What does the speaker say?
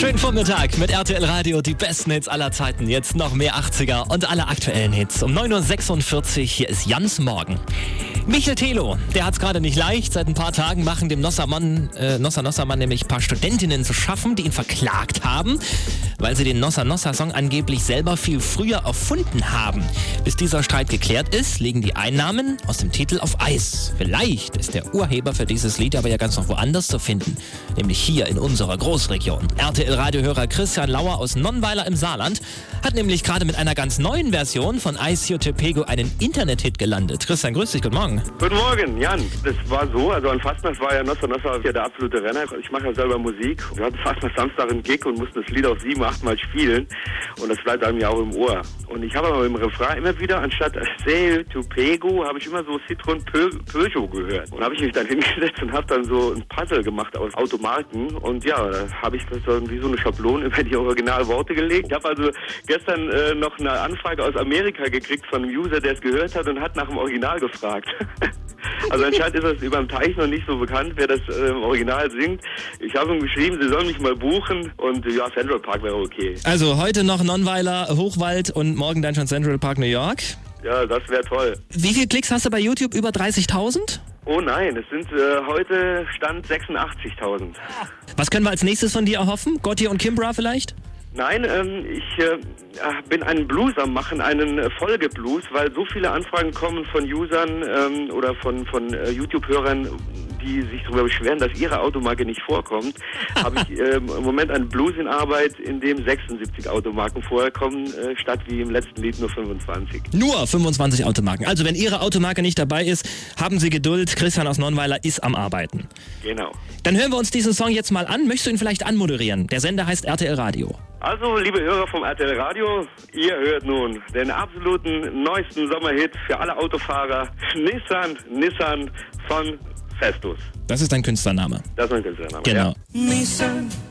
Schönen Vormittag mit RTL Radio, die besten Hits aller Zeiten. Jetzt noch mehr 80er und alle aktuellen Hits. Um 9.46 Uhr, hier ist Jans Morgen. Michel Telo, der hat's gerade nicht leicht. Seit ein paar Tagen machen dem Nossermann nämlich ein paar Studentinnen zu schaffen, die ihn verklagt haben, weil sie den Nossa-Nossa-Song angeblich selber viel früher erfunden haben. Bis dieser Streit geklärt ist, liegen die Einnahmen aus dem Titel auf Eis. Vielleicht ist der Urheber für dieses Lied aber ja ganz noch woanders zu finden, nämlich hier in unserer Großregion. RTL-Radiohörer Christian Lauer aus Nonnweiler im Saarland hat nämlich gerade mit einer ganz neuen Version von Ice Te Pego einen Internet-Hit gelandet. Christian, grüß dich, guten Morgen. Guten Morgen, Jan. Das war so, also an Fastnacht war ja Nossa Nossa ja der absolute Renner. Ich mache ja selber Musik. Wir hatten Fastnacht Samstag einen Gig und mussten das Lied auch 7, 8 Mal spielen. Und das bleibt einem ja auch im Ohr. Und ich habe aber im Refrain immer wieder, anstatt Ice Te Pego, habe ich immer so Citron Peugeot gehört. Und habe ich mich dann hingesetzt und habe dann so ein Puzzle gemacht aus Automarken. Und ja, da habe ich das dann wie so eine Schablone über die Originalworte gelegt. Ich habe also gestern noch eine Anfrage aus Amerika gekriegt von einem User, der es gehört hat und hat nach dem Original gefragt. Also anscheinend ist das über dem Teich noch nicht so bekannt, wer das im Original singt. Ich habe ihm geschrieben, sie sollen mich mal buchen und ja, Central Park wäre okay. Also heute noch Nonnweiler, Hochwald und morgen dann schon Central Park, New York. Ja, das wäre toll. Wie viele Klicks hast du bei YouTube? Über 30.000? Oh nein, es sind heute Stand 86.000. Was können wir als nächstes von dir erhoffen? Gotti und Kimbra vielleicht? Nein, ich bin einen Blues am machen, einen Folgeblues, weil so viele Anfragen kommen von Usern oder von YouTube-Hörern, die sich darüber beschweren, dass ihre Automarke nicht vorkommt. Habe ich im Moment einen Blues in Arbeit, in dem 76 Automarken vorkommen, statt wie im letzten Lied nur 25. Nur 25 Automarken. Also wenn Ihre Automarke nicht dabei ist, haben Sie Geduld. Christian aus Nonnweiler ist am Arbeiten. Genau. Dann hören wir uns diesen Song jetzt mal an. Möchtest du ihn vielleicht anmoderieren? Der Sender heißt RTL Radio. Also, liebe Hörer vom RTL Radio, ihr hört nun den absoluten neuesten Sommerhit für alle Autofahrer, Nissan von Festus. Das ist dein Künstlername. Das ist mein Künstlername, genau. Ja. Nissan